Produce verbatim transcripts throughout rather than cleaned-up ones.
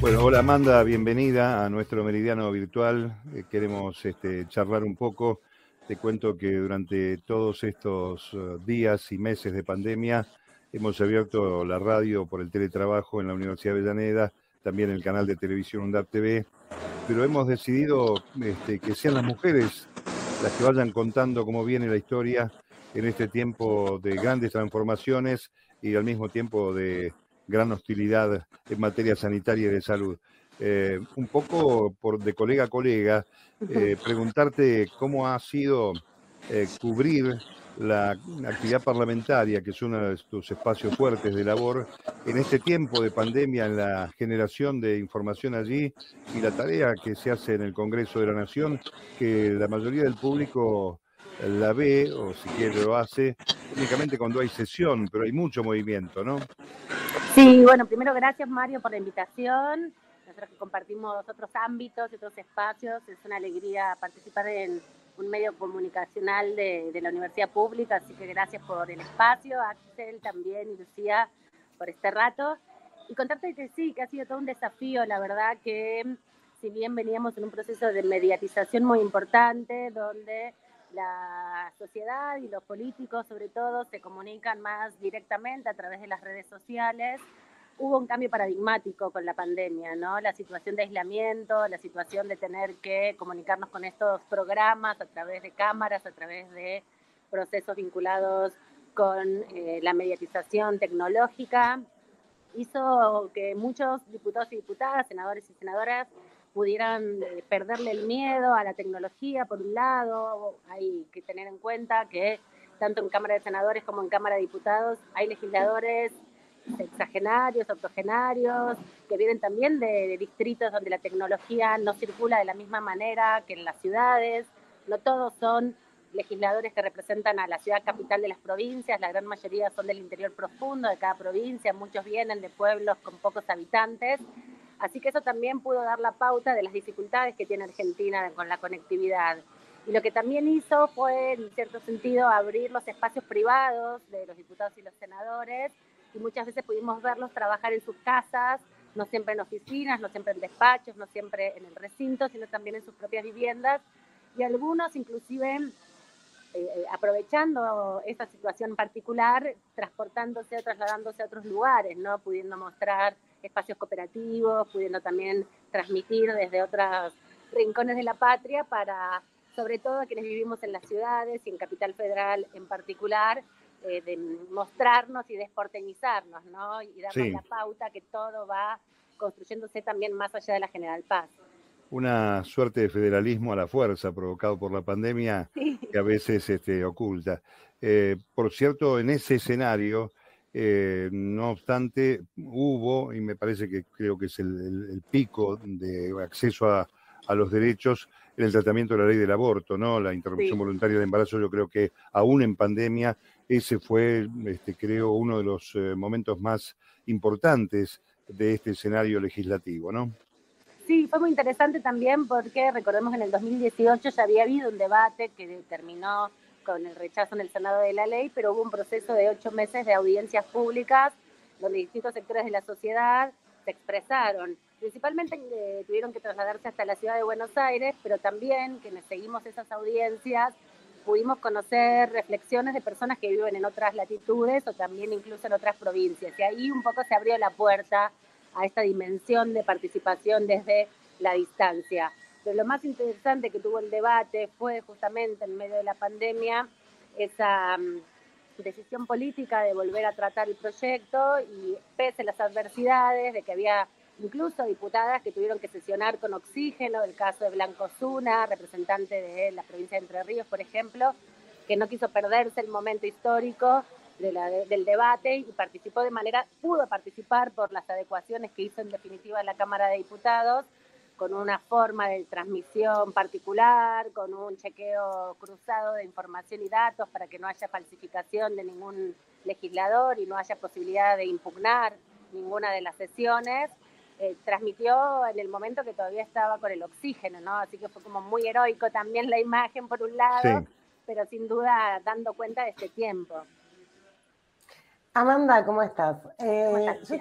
Bueno, hola Amanda, bienvenida a nuestro meridiano virtual. Eh, queremos este, charlar un poco. Te cuento que durante todos estos uh, días y meses de pandemia hemos abierto la radio por el teletrabajo en la Universidad de Avellaneda, también el canal de televisión UNDAP T V, pero hemos decidido este, que sean las mujeres las que vayan contando cómo viene la historia en este tiempo de grandes transformaciones y al mismo tiempo de gran hostilidad en materia sanitaria y de salud. Eh, un poco por de colega a colega, eh, preguntarte cómo ha sido eh, cubrir la actividad parlamentaria, que es uno de tus espacios fuertes de labor, en este tiempo de pandemia, en la generación de información allí y la tarea que se hace en el Congreso de la Nación, que la mayoría del público la ve, o si quiere lo hace, únicamente cuando hay sesión, pero hay mucho movimiento, ¿no? Sí, bueno, primero gracias Mario por la invitación. Nosotros que compartimos otros ámbitos y otros espacios, es una alegría participar en un medio comunicacional de, de la Universidad Pública, así que gracias por el espacio, Axel también y Lucía por este rato. Y contarte que sí, que ha sido todo un desafío, la verdad que si bien veníamos en un proceso de mediatización muy importante, donde la sociedad y los políticos sobre todo se comunican más directamente a través de las redes sociales, hubo un cambio paradigmático con la pandemia, ¿no? La situación de aislamiento, la situación de tener que comunicarnos con estos programas a través de cámaras, a través de procesos vinculados con eh, la mediatización tecnológica, hizo que muchos diputados y diputadas, senadores y senadoras pudieran eh, perderle el miedo a la tecnología, por un lado. Hay que tener en cuenta que tanto en Cámara de Senadores como en Cámara de Diputados hay legisladores sexagenarios, octogenarios, que vienen también de, de distritos donde la tecnología no circula de la misma manera que en las ciudades. No todos son legisladores que representan a la ciudad capital de las provincias, la gran mayoría son del interior profundo de cada provincia, muchos vienen de pueblos con pocos habitantes, así que eso también pudo dar la pauta de las dificultades que tiene Argentina con la conectividad. Y lo que también hizo fue, en cierto sentido, abrir los espacios privados de los diputados y los senadores, y muchas veces pudimos verlos trabajar en sus casas, no siempre en oficinas, no siempre en despachos, no siempre en el recinto, sino también en sus propias viviendas, y algunos inclusive Eh, aprovechando esta situación particular, transportándose o trasladándose a otros lugares, ¿no? Pudiendo mostrar espacios cooperativos, pudiendo también transmitir desde otros rincones de la patria para, sobre todo, a quienes vivimos en las ciudades y en Capital Federal en particular, eh, de mostrarnos y desporteñizarnos, ¿no? Y darnos Sí. la pauta que todo va construyéndose también más allá de la General Paz. Una suerte de federalismo a la fuerza provocado por la pandemia Sí. que a veces este, oculta. Eh, por cierto, en ese escenario, eh, no obstante, hubo, y me parece que creo que es el, el, el pico de acceso a, a los derechos en el tratamiento de la ley del aborto, ¿no? La interrupción Sí. voluntaria del embarazo. Yo creo que aún en pandemia ese fue, este, creo, uno de los eh, momentos más importantes de este escenario legislativo, ¿no? Sí, fue muy interesante también porque recordemos que en el dos mil dieciocho ya había habido un debate que terminó con el rechazo en el Senado de la ley, pero hubo un proceso de ocho meses de audiencias públicas donde distintos sectores de la sociedad se expresaron. Principalmente eh, tuvieron que trasladarse hasta la ciudad de Buenos Aires, pero también quienes seguimos esas audiencias pudimos conocer reflexiones de personas que viven en otras latitudes o también incluso en otras provincias. Y ahí un poco se abrió la puerta a esta dimensión de participación desde la distancia. Pero lo más interesante que tuvo el debate fue justamente en medio de la pandemia esa um, decisión política de volver a tratar el proyecto, y pese a las adversidades de que había incluso diputadas que tuvieron que sesionar con oxígeno, el caso de Blanco Zuna, representante de la provincia de Entre Ríos, por ejemplo, que no quiso perderse el momento histórico de la, de, del debate y participó de manera, pudo participar por las adecuaciones que hizo en definitiva la Cámara de Diputados, con una forma de transmisión particular, con un chequeo cruzado de información y datos para que no haya falsificación de ningún legislador y no haya posibilidad de impugnar ninguna de las sesiones. Eh, transmitió en el momento que todavía estaba con el oxígeno, ¿no? Así que fue como muy heroico también la imagen por un lado, sí, pero sin duda dando cuenta de este tiempo. Amanda, ¿cómo estás? Eh, ¿Cómo estás, yo te,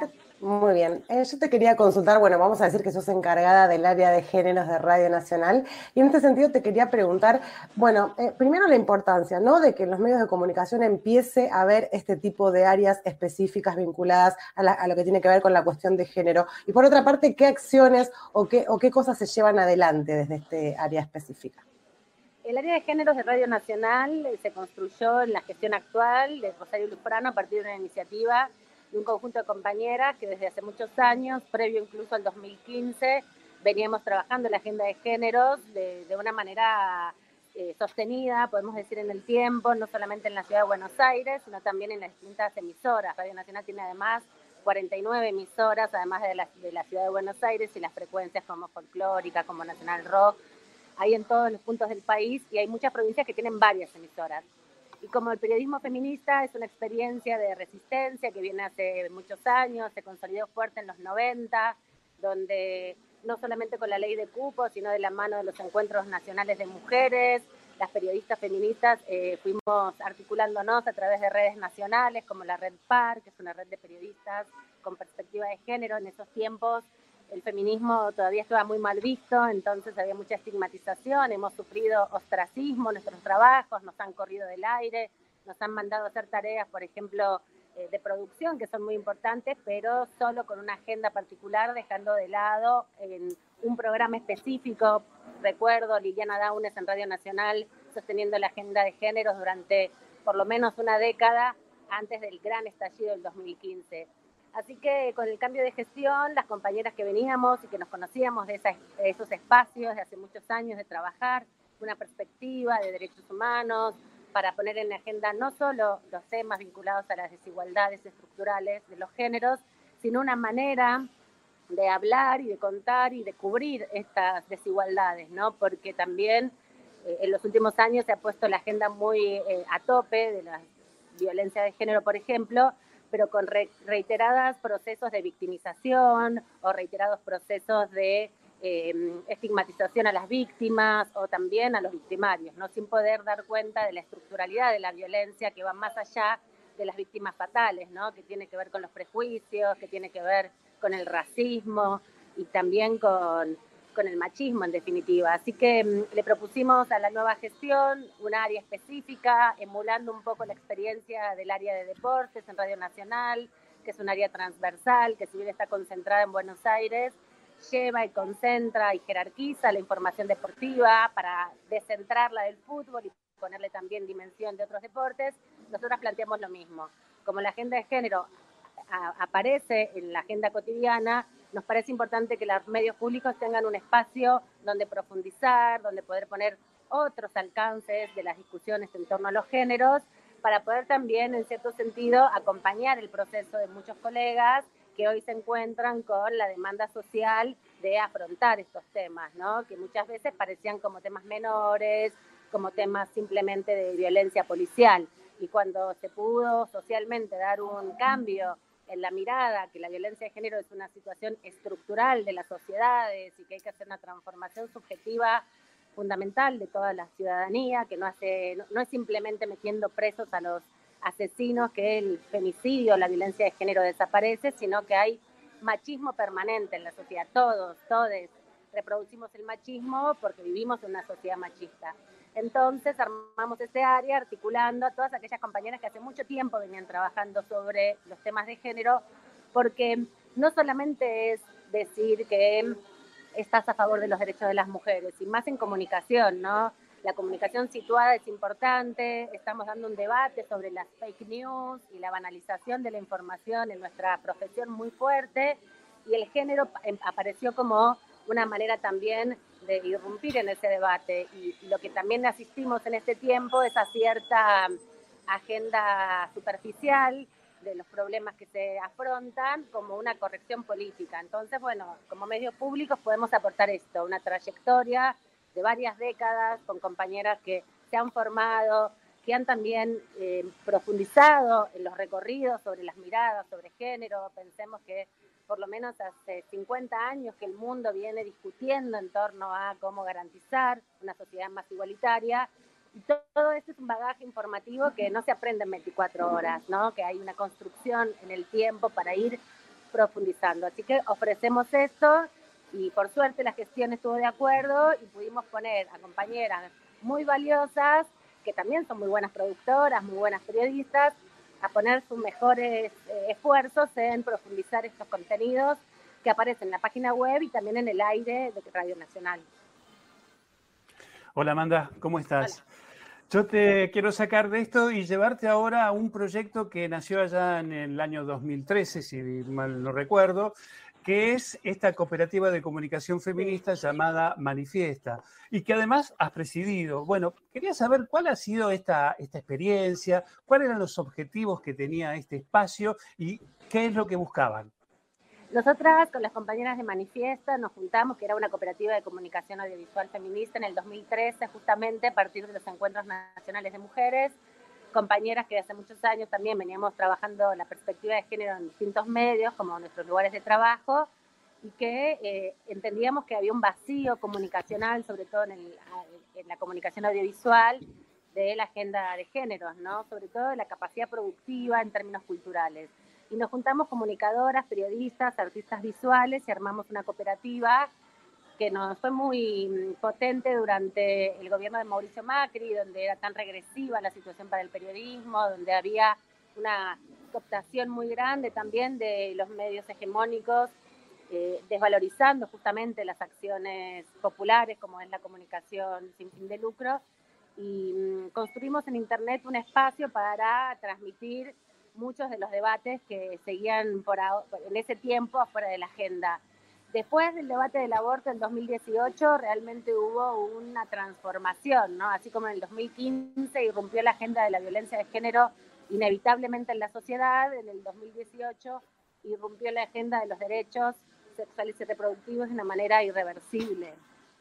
Muy bien. Eh, yo te quería consultar, bueno, vamos a decir que sos encargada del área de géneros de Radio Nacional, y en este sentido te quería preguntar, bueno, eh, primero la importancia, ¿no?, de que en los medios de comunicación empiece a haber este tipo de áreas específicas vinculadas a, la, a lo que tiene que ver con la cuestión de género, y por otra parte, ¿qué acciones o qué, o qué cosas se llevan adelante desde este área específica? El área de géneros de Radio Nacional se construyó en la gestión actual de Rosario Lufrano a partir de una iniciativa de un conjunto de compañeras que desde hace muchos años, previo incluso al dos mil quince, veníamos trabajando la agenda de géneros de, de una manera eh, sostenida, podemos decir, en el tiempo, no solamente en la ciudad de Buenos Aires, sino también en las distintas emisoras. Radio Nacional tiene además cuarenta y nueve emisoras, además de la, de la ciudad de Buenos Aires, y las frecuencias como Folclórica, como Nacional Rock, hay en todos los puntos del país, y hay muchas provincias que tienen varias emisoras. Y como el periodismo feminista es una experiencia de resistencia que viene hace muchos años, se consolidó fuerte en los noventa, donde no solamente con la ley de cupo, sino de la mano de los encuentros nacionales de mujeres, las periodistas feministas eh, fuimos articulándonos a través de redes nacionales como la Red Par, que es una red de periodistas con perspectiva de género. En esos tiempos el feminismo todavía estaba muy mal visto, entonces había mucha estigmatización, hemos sufrido ostracismo en nuestros trabajos, nos han corrido del aire, nos han mandado a hacer tareas, por ejemplo, eh, de producción, que son muy importantes, pero solo con una agenda particular, dejando de lado en un programa específico. Recuerdo Liliana Daunes en Radio Nacional sosteniendo la agenda de géneros durante por lo menos una década antes del gran estallido del dos mil quince. Así que con el cambio de gestión, las compañeras que veníamos y que nos conocíamos de, esa, de esos espacios de hace muchos años de trabajar, una perspectiva de derechos humanos, para poner en la agenda no solo los temas vinculados a las desigualdades estructurales de los géneros, sino una manera de hablar y de contar y de cubrir estas desigualdades, ¿no? Porque también eh, en los últimos años se ha puesto la agenda muy eh, a tope de la violencia de género, por ejemplo, pero con re reiterados procesos de victimización o reiterados procesos de eh, estigmatización a las víctimas o también a los victimarios, ¿no? Sin poder dar cuenta de la estructuralidad de la violencia que va más allá de las víctimas fatales, ¿no? Que tiene que ver con los prejuicios, que tiene que ver con el racismo y también con, con el machismo en definitiva. Así que mmm, le propusimos a la nueva gestión un área específica, emulando un poco la experiencia del área de deportes en Radio Nacional, que es un área transversal, que si bien está concentrada en Buenos Aires, lleva y concentra y jerarquiza la información deportiva para descentrarla del fútbol y ponerle también dimensión de otros deportes. Nosotras planteamos lo mismo. Como la agenda de género a, aparece en la agenda cotidiana, nos parece importante que los medios públicos tengan un espacio donde profundizar, donde poder poner otros alcances de las discusiones en torno a los géneros, para poder también, en cierto sentido, acompañar el proceso de muchos colegas que hoy se encuentran con la demanda social de afrontar estos temas, ¿no? Que muchas veces parecían como temas menores, como temas simplemente de violencia policial. Y cuando se pudo socialmente dar un cambio en la mirada, que la violencia de género es una situación estructural de las sociedades y que hay que hacer una transformación subjetiva fundamental de toda la ciudadanía, que no, hace, no, no es simplemente metiendo presos a los asesinos que el femicidio, la violencia de género desaparece, sino que hay machismo permanente en la sociedad. Todos, todos reproducimos el machismo porque vivimos en una sociedad machista. Entonces armamos este área articulando a todas aquellas compañeras que hace mucho tiempo venían trabajando sobre los temas de género, porque no solamente es decir que estás a favor de los derechos de las mujeres, y más en comunicación, ¿no? La comunicación situada es importante, estamos dando un debate sobre las fake news y la banalización de la información en nuestra profesión muy fuerte, y el género apareció como una manera también de irrumpir en ese debate, y, y lo que también asistimos en este tiempo es a cierta agenda superficial de los problemas que se afrontan como una corrección política. Entonces, bueno, como medios públicos podemos aportar esto, una trayectoria de varias décadas con compañeras que se han formado, que han también eh, profundizado en los recorridos sobre las miradas, sobre género. Pensemos que por lo menos hace cincuenta años que el mundo viene discutiendo en torno a cómo garantizar una sociedad más igualitaria, y todo esto es un bagaje informativo que no se aprende en veinticuatro horas, ¿no? Que hay una construcción en el tiempo para ir profundizando. Así que ofrecemos esto y por suerte la gestión estuvo de acuerdo y pudimos poner a compañeras muy valiosas, que también son muy buenas productoras, muy buenas periodistas, a poner sus mejores eh, esfuerzos en profundizar estos contenidos que aparecen en la página web y también en el aire de Radio Nacional. Hola Amanda, ¿cómo estás? Hola. Yo te quiero sacar de esto y llevarte ahora a un proyecto que nació allá en el año dos mil trece, si mal no recuerdo, que es esta cooperativa de comunicación feminista llamada Manifiesta y que además has presidido. Bueno, quería saber cuál ha sido esta, esta experiencia, cuáles eran los objetivos que tenía este espacio y qué es lo que buscaban. Nosotras con las compañeras de Manifiesta nos juntamos, que era una cooperativa de comunicación audiovisual feminista, en el dos mil trece, justamente a partir de los encuentros nacionales de mujeres, compañeras que hace muchos años también veníamos trabajando la perspectiva de género en distintos medios, como nuestros lugares de trabajo, y que eh, entendíamos que había un vacío comunicacional, sobre todo en, el, en la comunicación audiovisual, de la agenda de géneros, ¿no? Sobre todo de la capacidad productiva en términos culturales. Y nos juntamos comunicadoras, periodistas, artistas visuales y armamos una cooperativa que nos fue muy potente durante el gobierno de Mauricio Macri, donde era tan regresiva la situación para el periodismo, donde había una cooptación muy grande también de los medios hegemónicos, eh, desvalorizando justamente las acciones populares, como es la comunicación sin fin de lucro. Y mmm, construimos en Internet un espacio para transmitir muchos de los debates que seguían por ahora, en ese tiempo afuera de la agenda. Después del debate del aborto en dos mil dieciocho realmente hubo una transformación, ¿no? Así como en el dos mil quince irrumpió la agenda de la violencia de género inevitablemente en la sociedad, en el dos mil dieciocho irrumpió la agenda de los derechos sexuales y reproductivos de una manera irreversible.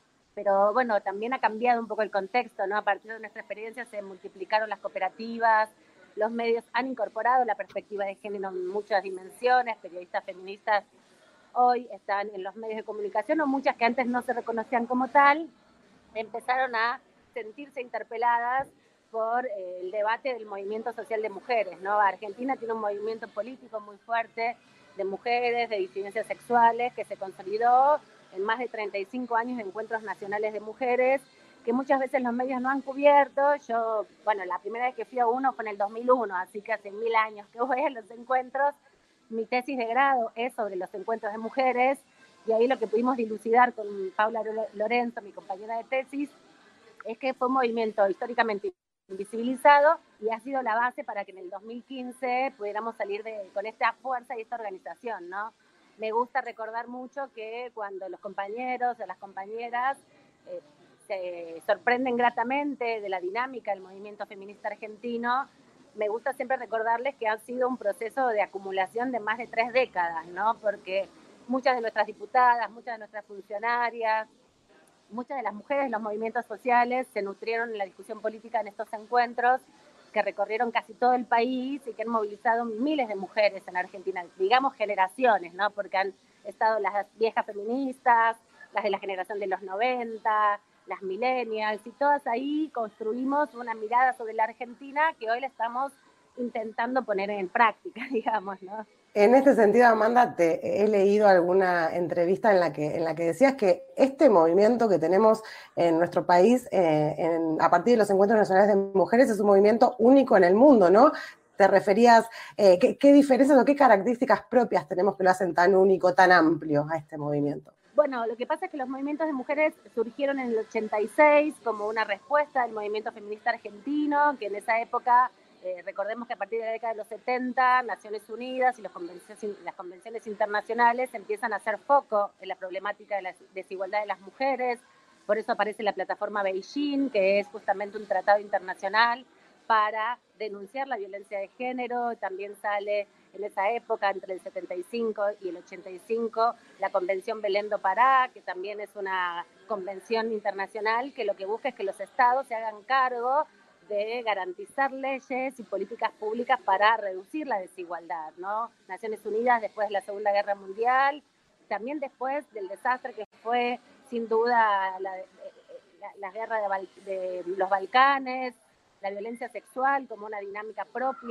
Pero bueno, también ha cambiado un poco el contexto, ¿no? A partir de nuestra experiencia se multiplicaron las cooperativas, los medios han incorporado la perspectiva de género en muchas dimensiones, periodistas feministas hoy están en los medios de comunicación, o muchas que antes no se reconocían como tal, empezaron a sentirse interpeladas por eh, el debate del movimiento social de mujeres, ¿no? Argentina tiene un movimiento político muy fuerte de mujeres, de disidencias sexuales, que se consolidó en más de treinta y cinco años de encuentros nacionales de mujeres, que muchas veces los medios no han cubierto. Yo, bueno, la primera vez que fui a uno fue en el dos mil uno, así que hace mil años que voy a los encuentros. Mi tesis de grado es sobre los encuentros de mujeres, y ahí lo que pudimos dilucidar con Paula Lorenzo, mi compañera de tesis, es que fue un movimiento históricamente invisibilizado y ha sido la base para que en el dos mil quince pudiéramos salir de, con esta fuerza y esta organización, ¿no? Me gusta recordar mucho que cuando los compañeros o las compañeras eh, se sorprenden gratamente de la dinámica del movimiento feminista argentino, me gusta siempre recordarles que ha sido un proceso de acumulación de más de tres décadas, ¿no? Porque muchas de nuestras diputadas, muchas de nuestras funcionarias, muchas de las mujeres de los movimientos sociales se nutrieron en la discusión política en estos encuentros que recorrieron casi todo el país y que han movilizado miles de mujeres en Argentina, digamos generaciones, ¿no? Porque han estado las viejas feministas, las de la generación de los noventa, las millennials, y todas ahí construimos una mirada sobre la Argentina que hoy la estamos intentando poner en práctica, digamos, ¿no? En este sentido, Amanda, te he leído alguna entrevista en la que, en la que decías que este movimiento que tenemos en nuestro país eh, en, a partir de los encuentros nacionales de mujeres es un movimiento único en el mundo, ¿no? Te referías, eh, ¿qué, qué diferencias o qué características propias tenemos que lo hacen tan único, tan amplio a este movimiento? Bueno, lo que pasa es que los movimientos de mujeres surgieron en el ochenta y seis como una respuesta al movimiento feminista argentino, que en esa época, eh, recordemos que a partir de la década de los setenta, Naciones Unidas y las convenciones, las convenciones internacionales empiezan a hacer foco en la problemática de la desigualdad de las mujeres. Por eso aparece la plataforma Beijing, que es justamente un tratado internacional para denunciar la violencia de género. También sale en esa época, entre el setenta y cinco y el ochenta y cinco, la Convención Belén do Pará, que también es una convención internacional que lo que busca es que los estados se hagan cargo de garantizar leyes y políticas públicas para reducir la desigualdad, ¿no? Naciones Unidas después de la Segunda Guerra Mundial, también después del desastre que fue, sin duda, la, la, la guerra de, de los Balcanes, la violencia sexual como una dinámica propia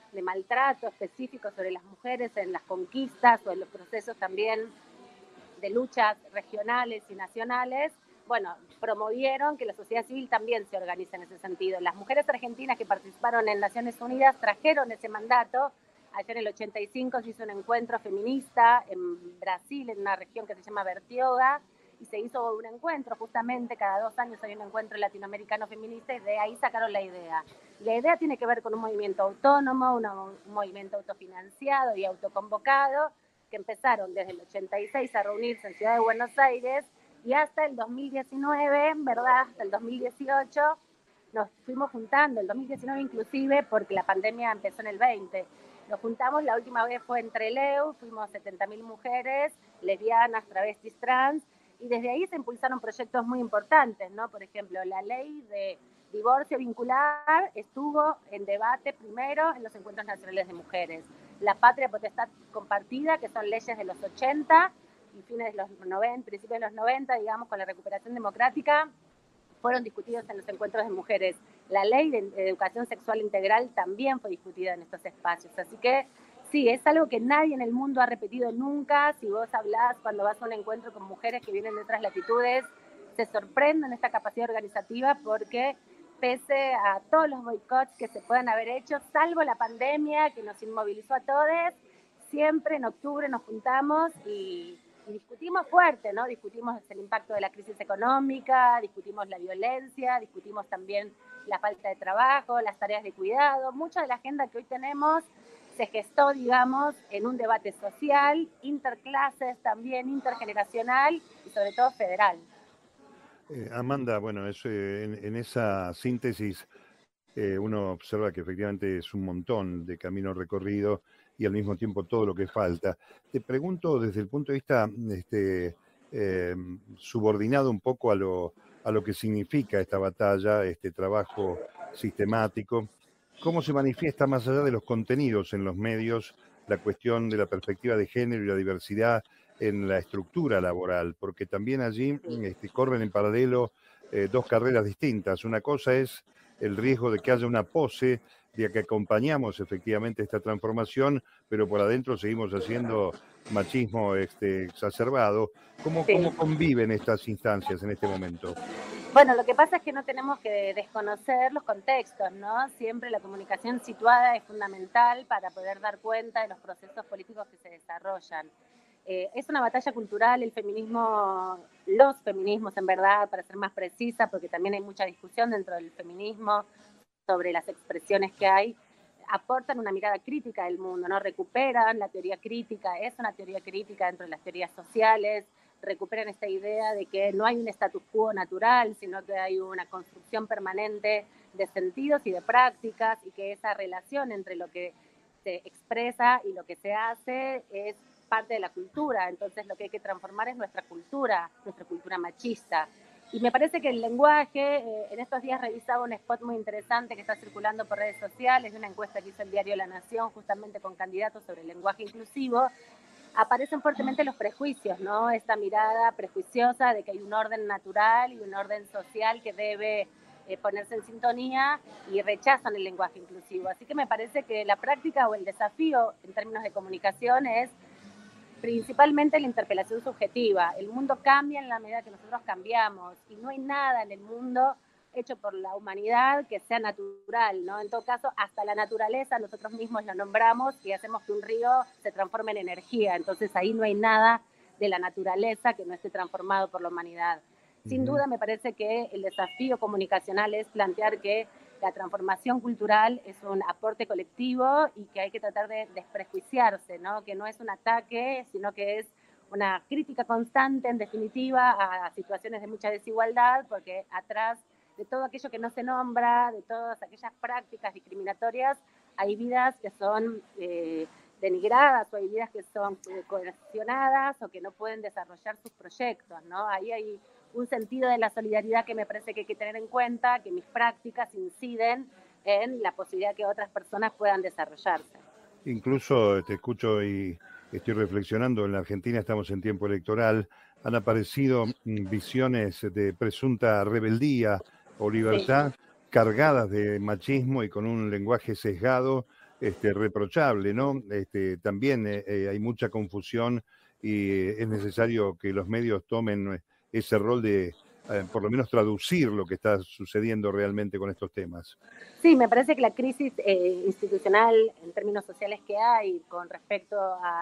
de maltrato específico sobre las mujeres en las conquistas o en los procesos también de luchas regionales y nacionales, bueno, promovieron que la sociedad civil también se organice en ese sentido. Las mujeres argentinas que participaron en Naciones Unidas trajeron ese mandato. Ayer en el ochenta y cinco se hizo un encuentro feminista en Brasil, en una región que se llama Bertioga, y se hizo un encuentro, justamente cada dos años hay un encuentro latinoamericano feminista, y de ahí sacaron la idea. La idea tiene que ver con un movimiento autónomo, una, un movimiento autofinanciado y autoconvocado, que empezaron desde el ochenta y seis a reunirse en Ciudad de Buenos Aires, y hasta el dos mil diecinueve, ¿verdad? Hasta el dos mil dieciocho nos fuimos juntando, el dos mil diecinueve inclusive, porque la pandemia empezó en el veinte. Nos juntamos, la última vez fue en Trelew, fuimos setenta mil mujeres, lesbianas, travestis, trans, y desde ahí se impulsaron proyectos muy importantes, ¿no? Por ejemplo, la ley de divorcio vincular estuvo en debate primero en los encuentros nacionales de mujeres. La patria potestad compartida, que son leyes de los ochenta y fines de los noventa, principios de los noventa, digamos, con la recuperación democrática, fueron discutidos en los encuentros de mujeres. La ley de educación sexual integral también fue discutida en estos espacios. Así que sí, es algo que nadie en el mundo ha repetido nunca. Si vos hablás cuando vas a un encuentro con mujeres que vienen de otras latitudes, se sorprenden esta capacidad organizativa, porque pese a todos los boicots que se puedan haber hecho, salvo la pandemia que nos inmovilizó a todos, siempre en octubre nos juntamos y, y discutimos fuerte, ¿no? Discutimos el impacto de la crisis económica, discutimos la violencia, discutimos también la falta de trabajo, las tareas de cuidado. Mucha de la agenda que hoy tenemos se gestó, digamos, en un debate social, interclases también, intergeneracional y sobre todo federal. Eh, Amanda, bueno, es, eh, en, en esa síntesis eh, uno observa que efectivamente es un montón de camino recorrido y al mismo tiempo todo lo que falta. Te pregunto desde el punto de vista este, eh, subordinado un poco a lo, a lo que significa esta batalla, este trabajo sistemático, ¿cómo se manifiesta más allá de los contenidos en los medios la cuestión de la perspectiva de género y la diversidad en la estructura laboral? Porque también allí este, corren en paralelo eh, dos carreras distintas. Una cosa es el riesgo de que haya una pose de que acompañamos efectivamente esta transformación, pero por adentro seguimos haciendo machismo este, exacerbado. ¿Cómo, Sí. ¿Cómo conviven estas instancias en este momento? Bueno, lo que pasa es que no tenemos que desconocer los contextos, ¿no? Siempre la comunicación situada es fundamental para poder dar cuenta de los procesos políticos que se desarrollan. Eh, es una batalla cultural, el feminismo, los feminismos en verdad, para ser más precisa, porque también hay mucha discusión dentro del feminismo sobre las expresiones que hay, aportan una mirada crítica del mundo, ¿no? Recuperan la teoría crítica, es una teoría crítica dentro de las teorías sociales, recuperan esta idea de que no hay un status quo natural, sino que hay una construcción permanente de sentidos y de prácticas, y que esa relación entre lo que se expresa y lo que se hace es parte de la cultura. Entonces lo que hay que transformar es nuestra cultura, nuestra cultura machista. Y me parece que el lenguaje, eh, en estos días revisaba un spot muy interesante que está circulando por redes sociales, de una encuesta que hizo el diario La Nación, justamente con candidatos sobre el lenguaje inclusivo. Aparecen fuertemente los prejuicios, ¿no? Esta mirada prejuiciosa de que hay un orden natural y un orden social que debe eh, ponerse en sintonía, y rechazan el lenguaje inclusivo. Así que me parece que la práctica o el desafío en términos de comunicación es principalmente la interpelación subjetiva. El mundo cambia en la medida que nosotros cambiamos, y no hay nada en el mundo hecho por la humanidad que sea natural, ¿no? En todo caso, hasta la naturaleza nosotros mismos la nombramos y hacemos que un río se transforme en energía. Entonces ahí no hay nada de la naturaleza que no esté transformado por la humanidad. Sin duda me parece que el desafío comunicacional es plantear que la transformación cultural es un aporte colectivo y que hay que tratar de desprejuiciarse, ¿no? Que no es un ataque, sino que es una crítica constante, en definitiva, a situaciones de mucha desigualdad, porque atrás de todo aquello que no se nombra, de todas aquellas prácticas discriminatorias, hay vidas que son eh, denigradas, o hay vidas que son eh, coercionadas o que no pueden desarrollar sus proyectos, ¿no? Ahí hay un sentido de la solidaridad que me parece que hay que tener en cuenta, que mis prácticas inciden en la posibilidad que otras personas puedan desarrollarse. Incluso te escucho y estoy reflexionando, en la Argentina estamos en tiempo electoral, han aparecido visiones de presunta rebeldía o libertad, sí, cargadas de machismo y con un lenguaje sesgado este, reprochable, ¿no? Este, también eh, eh, hay mucha confusión y eh, es necesario que los medios tomen ese rol de, eh, por lo menos, traducir lo que está sucediendo realmente con estos temas. Sí, me parece que la crisis eh, institucional en términos sociales que hay con respecto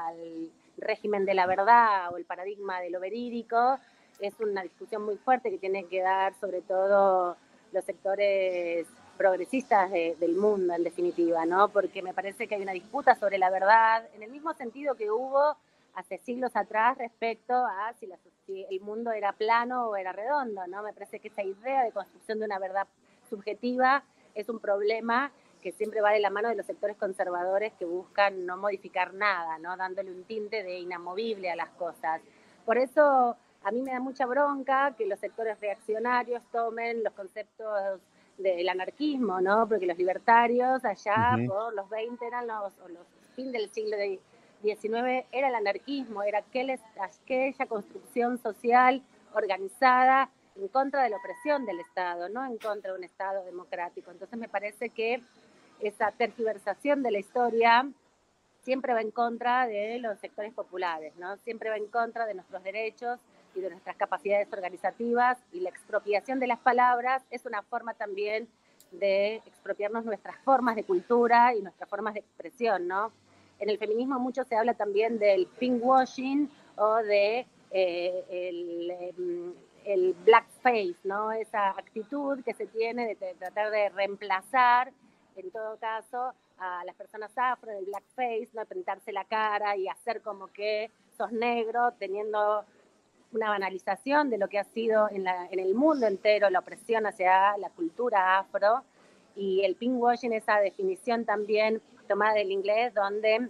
al régimen de la verdad o el paradigma de lo verídico es una discusión muy fuerte que tienen que dar sobre todo los sectores progresistas de, del mundo, en definitiva, ¿no? Porque me parece que hay una disputa sobre la verdad, en el mismo sentido que hubo hace siglos atrás respecto a si, la, si el mundo era plano o era redondo, ¿no? Me parece que esa idea de construcción de una verdad subjetiva es un problema que siempre va de la mano de los sectores conservadores que buscan no modificar nada, ¿no? Dándole un tinte de inamovible a las cosas. Por eso a mí me da mucha bronca que los sectores reaccionarios tomen los conceptos del anarquismo, ¿no? Porque los libertarios allá uh-huh. por los veinte eran los, o los fin del siglo diecinueve era el anarquismo, era aquel, aquella construcción social organizada en contra de la opresión del Estado, no en contra de un Estado democrático. Entonces me parece que esa tergiversación de la historia siempre va en contra de los sectores populares, ¿no? Siempre va en contra de nuestros derechos y de nuestras capacidades organizativas, y la expropiación de las palabras es una forma también de expropiarnos nuestras formas de cultura y nuestras formas de expresión, ¿no? En el feminismo mucho se habla también del pinkwashing o de eh, el, eh, el blackface, ¿no? Esa actitud que se tiene de, de tratar de reemplazar, en todo caso, a las personas afro del blackface, ¿no? Pintarse la cara y hacer como que sos negro, teniendo una banalización de lo que ha sido en, la, en el mundo entero la opresión hacia la cultura afro, y el pinkwashing, esa definición también tomada del inglés, donde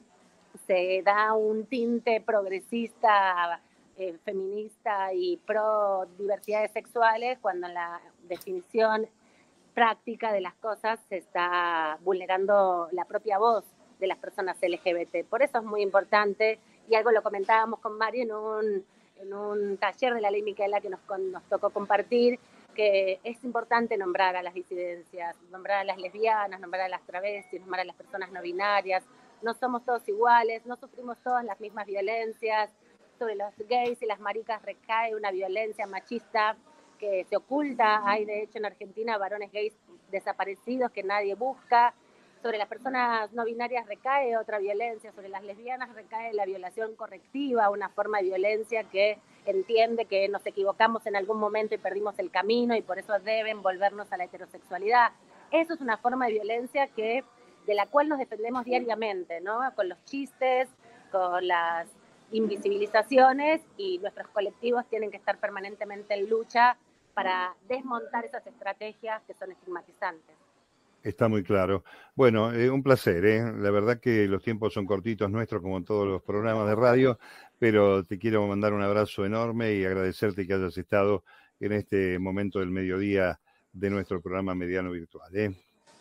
se da un tinte progresista, eh, feminista y pro diversidades sexuales, cuando en la definición práctica de las cosas se está vulnerando la propia voz de las personas L G B T. Por eso es muy importante, y algo lo comentábamos con Mario en un, en un taller de la Ley Micaela que nos, nos tocó compartir, que es importante nombrar a las disidencias, nombrar a las lesbianas, nombrar a las travestis, nombrar a las personas no binarias. No somos todos iguales, no sufrimos todas las mismas violencias. Sobre los gays y las maricas recae una violencia machista que se oculta. Hay, de hecho, en Argentina varones gays desaparecidos que nadie busca. Sobre las personas no binarias recae otra violencia. Sobre las lesbianas recae la violación correctiva, una forma de violencia que entiende que nos equivocamos en algún momento y perdimos el camino y por eso deben volvernos a la heterosexualidad. Eso es una forma de violencia que, de la cual nos defendemos diariamente, ¿no? Con los chistes, con las invisibilizaciones, y nuestros colectivos tienen que estar permanentemente en lucha para desmontar esas estrategias que son estigmatizantes. Está muy claro. Bueno, eh, un placer, ¿eh? La verdad que los tiempos son cortitos nuestros, como en todos los programas de radio, pero te quiero mandar un abrazo enorme y agradecerte que hayas estado en este momento del mediodía de nuestro programa Meridiano Virtual, ¿eh?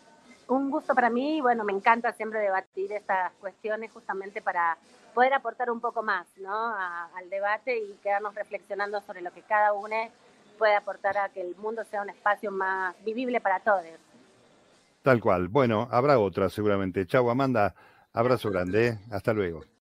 Un gusto para mí, y bueno, me encanta siempre debatir estas cuestiones justamente para poder aportar un poco más, ¿no? A, al debate y quedarnos reflexionando sobre lo que cada uno puede aportar a que el mundo sea un espacio más vivible para todos. Tal cual. Bueno, habrá otra seguramente. Chau, Amanda. Abrazo grande, ¿eh? Hasta luego.